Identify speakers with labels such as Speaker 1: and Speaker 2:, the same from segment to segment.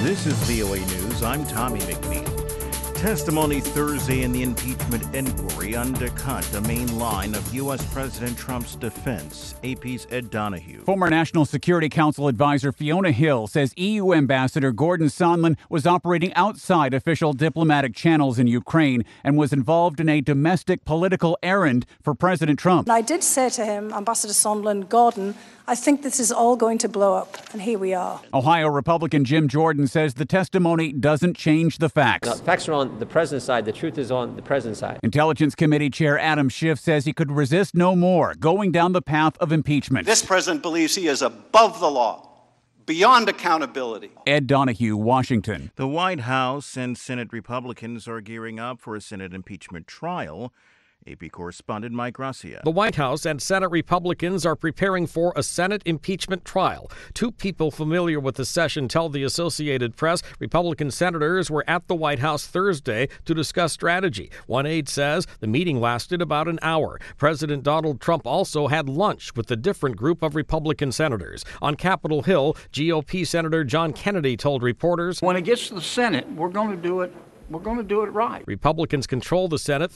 Speaker 1: This is VOA News. I'm Tommy McNeil. Testimony Thursday in the impeachment inquiry undercut the main line of U.S. President Trump's defense. AP's Ed Donahue.
Speaker 2: Former National Security Council advisor Fiona Hill says EU Ambassador Gordon Sondland was operating outside official diplomatic channels in Ukraine and was involved in a domestic political errand for President Trump.
Speaker 3: And I did say to him, Ambassador Sondland, Gordon, I think this is all going to blow up, and here we are.
Speaker 2: Ohio Republican Jim Jordan says the testimony doesn't change the facts.
Speaker 4: The facts are on the president's side. The truth is on the president's side.
Speaker 2: Intelligence Committee Chair Adam Schiff says he could resist no more, going down the path of impeachment.
Speaker 5: This president believes he is above the law, beyond accountability.
Speaker 2: Ed Donahue, Washington.
Speaker 1: The White House and Senate Republicans are gearing up for a Senate impeachment trial. AP correspondent Mike Gracia.
Speaker 6: The White House and Senate Republicans are preparing for a Senate impeachment trial. Two people familiar with the session tell the Associated Press Republican senators were at the White House Thursday to discuss strategy. One aide says the meeting lasted about an hour. President Donald Trump also had lunch with a different group of Republican senators. On Capitol Hill, GOP Senator John Kennedy told reporters,
Speaker 7: when it gets to the Senate, we're going to do it. We're going to do it right.
Speaker 6: Republicans control the Senate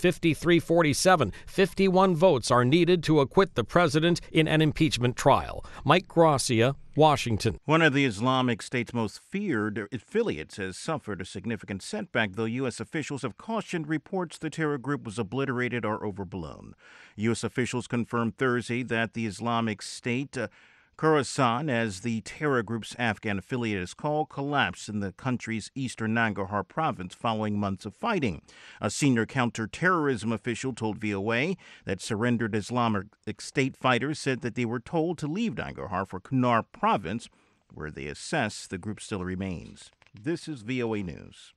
Speaker 6: 53-47. 51 votes are needed to acquit the president in an impeachment trial. Mike Gracia, Washington.
Speaker 1: One of the Islamic State's most feared affiliates has suffered a significant setback, though U.S. officials have cautioned reports the terror group was obliterated or overblown. U.S. officials confirmed Thursday that the Islamic State Khorasan, as the terror group's Afghan affiliate is called, collapsed in the country's eastern Nangarhar province following months of fighting. A senior counterterrorism official told VOA that surrendered Islamic State fighters said that they were told to leave Nangarhar for Kunar province, where they assess the group still remains. This is VOA News.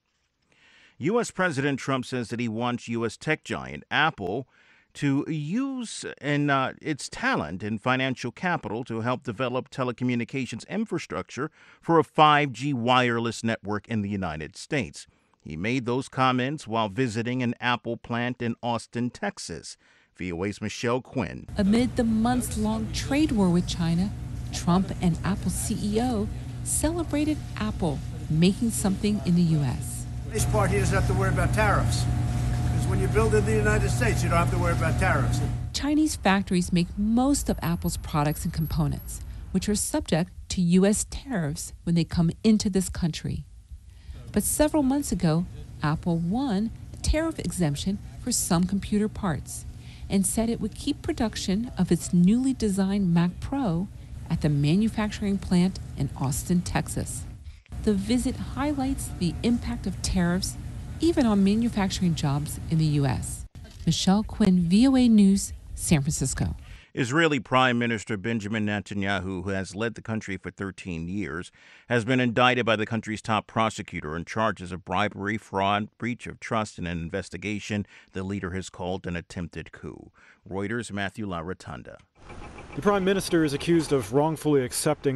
Speaker 1: U.S. President Trump says that he wants U.S. tech giant Apple to use its talent and financial capital to help develop telecommunications infrastructure for a 5G wireless network in the United States. He made those comments while visiting an Apple plant in Austin, Texas. VOA's Michelle Quinn.
Speaker 8: Amid the months-long trade war with China, Trump and Apple CEO celebrated Apple making something in the U.S.
Speaker 9: This part, he doesn't have to worry about tariffs. When you build in the United States, you don't have to worry about tariffs.
Speaker 8: Chinese factories make most of Apple's products and components, which are subject to U.S. tariffs when they come into this country. But several months ago, Apple won a tariff exemption for some computer parts and said it would keep production of its newly designed Mac Pro at the manufacturing plant in Austin, Texas. The visit highlights the impact of tariffs even on manufacturing jobs in the U.S. Michelle Quinn, VOA News, San Francisco.
Speaker 1: Israeli Prime Minister Benjamin Netanyahu, who has led the country for 13 years, has been indicted by the country's top prosecutor on charges of bribery, fraud, breach of trust, and an investigation the leader has called an attempted coup. Reuters' Matthew LaRotanda.
Speaker 10: The Prime Minister is accused of wrongfully accepting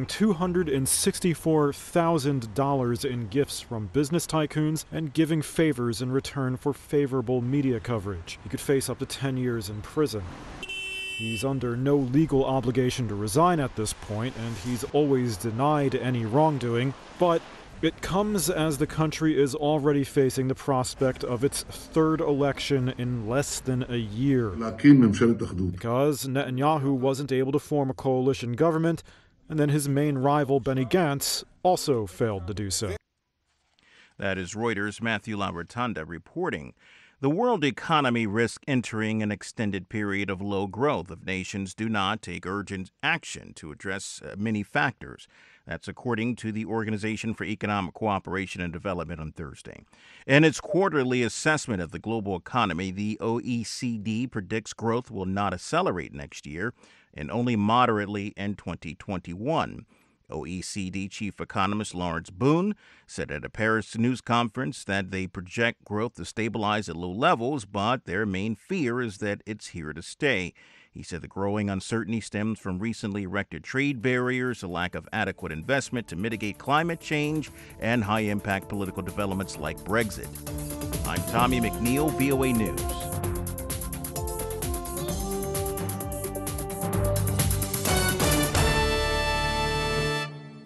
Speaker 10: $264,000 in gifts from business tycoons and giving favors in return for favorable media coverage. He could face up to 10 years in prison. He's under no legal obligation to resign at this point, and he's always denied any wrongdoing, but it comes as the country is already facing the prospect of its third election in less than a year. Because Netanyahu wasn't able to form a coalition government, and then his main rival, Benny Gantz, also failed to do so.
Speaker 1: That is Reuters' Matthew LaRotanda reporting. The world economy risks entering an extended period of low growth if nations do not take urgent action to address many factors. That's according to the Organization for Economic Cooperation and Development on Thursday. In its quarterly assessment of the global economy, the OECD predicts growth will not accelerate next year and only moderately in 2021. OECD chief economist Lawrence Boone said at a Paris news conference that they project growth to stabilize at low levels, but their main fear is that it's here to stay. He said the growing uncertainty stems from recently erected trade barriers, a lack of adequate investment to mitigate climate change, and high-impact political developments like Brexit. I'm Tommy McNeil, VOA News.